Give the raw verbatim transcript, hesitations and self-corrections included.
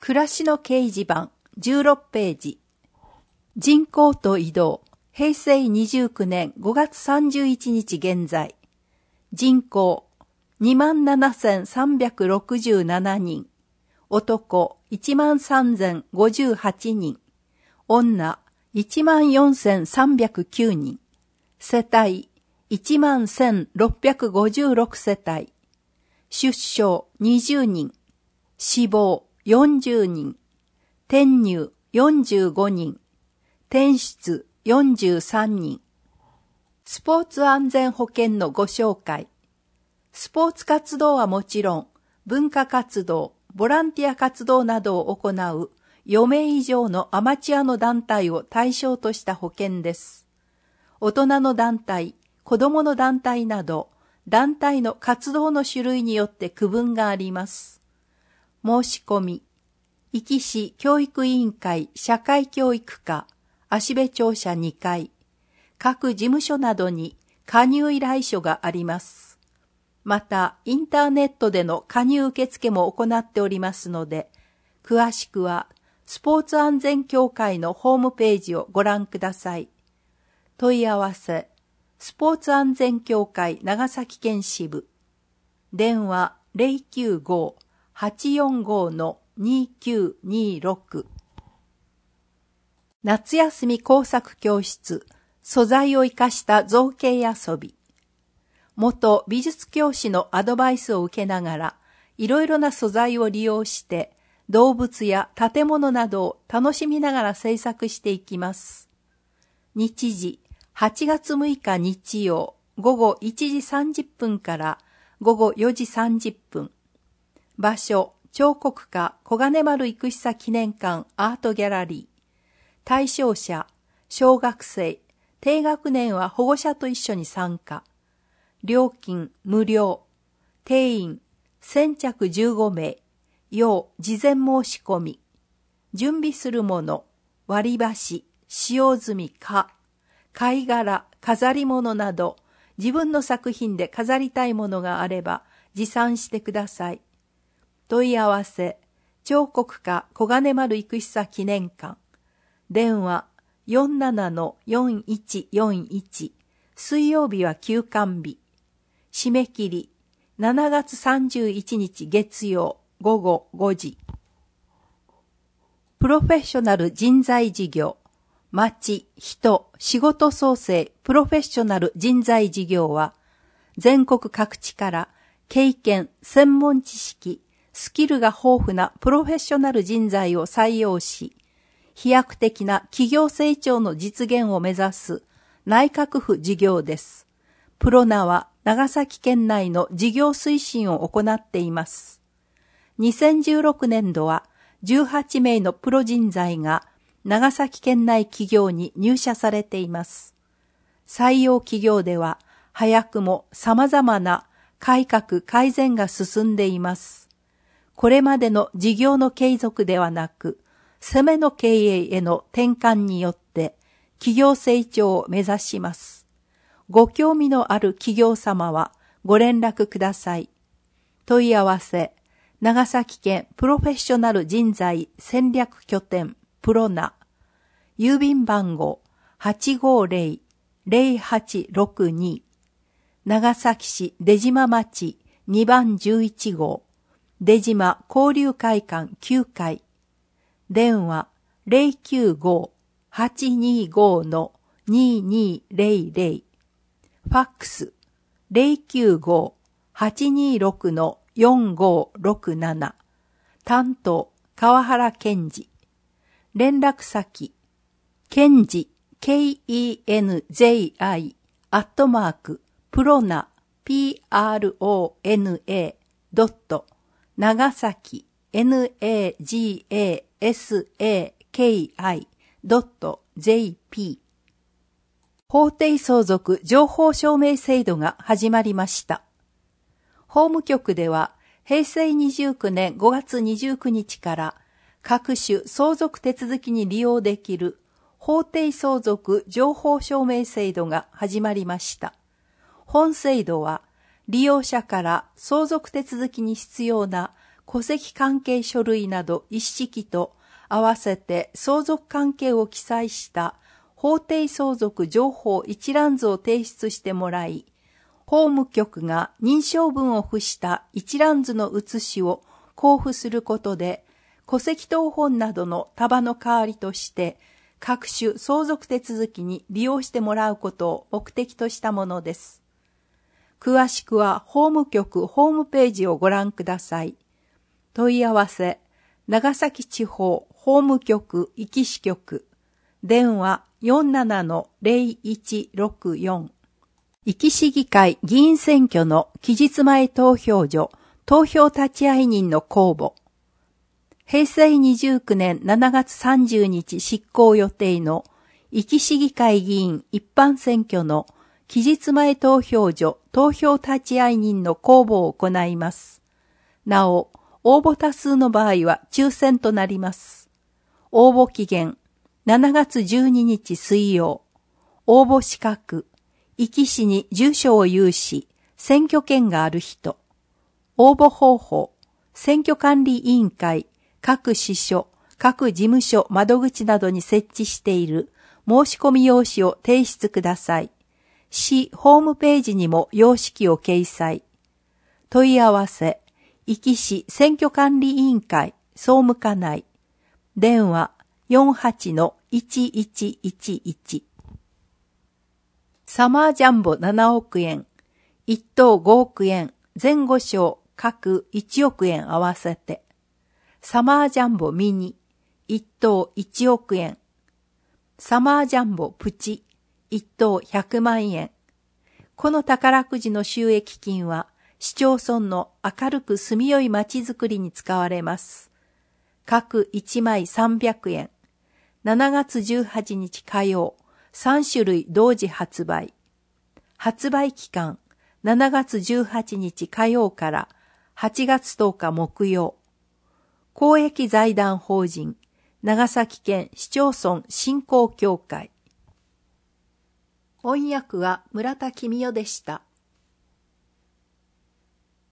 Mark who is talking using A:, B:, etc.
A: 暮らしの掲示板じゅうろくページ。人口と移動。へいせいにじゅうきゅうねんごがつさんじゅういちにち現在。人口 にまんななせんさんびゃくろくじゅうななにん。男 いちまんさんぜんごじゅうはちにん。女 いちまんよんせんさんびゃくきゅうにん。世帯 いちまんせんろっぴゃくごじゅうろく世帯。出生にじゅうにん。死亡よんじゅうにん。転入よんじゅうごにん。転出よんじゅうさんにん。スポーツ安全保険のご紹介。スポーツ活動はもちろん、文化活動、ボランティア活動などを行うよめい以上のアマチュアの団体を対象とした保険です。大人の団体、子供の団体など、団体の活動の種類によって区分があります。申し込み、壱岐市教育委員会社会教育課、芦部庁舎にかい、各事務所などに加入依頼書があります。また、インターネットでの加入受付も行っておりますので、詳しくは、スポーツ安全協会のホームページをご覧ください。問い合わせ、スポーツ安全協会長崎県支部。電話 ゼロきゅうご はちよんご にきゅうにろく。夏休み工作教室、素材を生かした造形遊び。元美術教師のアドバイスを受けながら、いろいろな素材を利用して、動物や建物などを楽しみながら制作していきます。日時、はちがつむいか日曜、ごごいちじさんじゅっぷんからごごよじさんじゅっぷん。場所、彫刻家小金丸生久記念館アートギャラリー。対象者、小学生、低学年は保護者と一緒に参加。料金無料。定員先着じゅうごめい。要事前申し込み。準備するもの、割り箸、使用済み蚊、貝殻、飾り物など、自分の作品で飾りたいものがあれば持参してください。問い合わせ、彫刻家小金丸生久記念館。電話 よんななのよんいちよんいち。水曜日は休館日。締め切りしちがつさんじゅういちにち月曜ごごごじ。プロフェッショナル人材事業。町、人、仕事創生プロフェッショナル人材事業は、全国各地から経験、専門知識、スキルが豊富なプロフェッショナル人材を採用し、飛躍的な企業成長の実現を目指す内閣府事業です。プロナは長崎県内の事業推進を行っています。にせんじゅうろくねんどはじゅうはちめいのプロ人材が長崎県内企業に入社されています。採用企業では早くも様々な改革改善が進んでいます。これまでの事業の継続ではなく、攻めの経営への転換によって企業成長を目指します。ご興味のある企業様はご連絡ください。問い合わせ、長崎県プロフェッショナル人材戦略拠点プロナ。郵便番号 はちごーぜろ ぜろはちろくに。長崎市出島町にばんじゅういちごう。出島交流会館きゅうかい。電話 ゼロきゅうご はちにご ににぜろぜろ。ファックス ゼロきゅうご はちにろく よんごろくなな。担当川原健二。連絡先健二 ケーイーエヌジェイアイ アットマークプロナ ピーアールオーエヌエー ドット長崎 エヌエージーエーエスエーケーアイ ドットジェーピー。法定相続情報証明制度が始まりました。法務局ではへいせいにじゅうきゅうねんごがつにじゅうくにちから各種相続手続きに利用できる法定相続情報証明制度が始まりました。本制度は利用者から相続手続きに必要な戸籍関係書類など一式と合わせて相続関係を記載した法定相続情報一覧図を提出してもらい、法務局が認証文を付した一覧図の写しを交付することで、戸籍謄本などの束の代わりとして各種相続手続きに利用してもらうことを目的としたものです。詳しくは法務局ホームページをご覧ください。問い合わせ、長崎地方法務局壱岐支局、電話 よんななのゼロいちろくよん。壱岐市議会議員選挙の期日前投票所、投票立会人の公募。へいせいにじゅうきゅうねんしちがつさんじゅうにち執行予定の壱岐市議会議員一般選挙の期日前投票所投票立会人の公募を行います。なお、応募多数の場合は抽選となります。応募期限、しちがつじゅうににち水曜。応募資格、壱岐市に住所を有し、選挙権がある人。応募方法、選挙管理委員会、各支所、各事務所窓口などに設置している申し込み用紙を提出ください。市ホームページにも様式を掲載。問い合わせ、壱岐市選挙管理委員会総務課内。電話 よんはちのいちいちいちいち。サマージャンボななおくえん、一等ごおくえん、前後賞各いちおくえん合わせて。サマージャンボミニ、一等いちおくえん。サマージャンボプチ、一等ひゃくまんえん。この宝くじの収益金は、市町村の明るく住みよい街づくりに使われます。各いちまいさんびゃくえん。しちがつじゅうはちにち火曜、さんしゅるい同時発売。発売期間、しちがつじゅうはちにち火曜からはちがつとおか木曜。公益財団法人、長崎県市町村振興協会。翻訳は村田公代でした。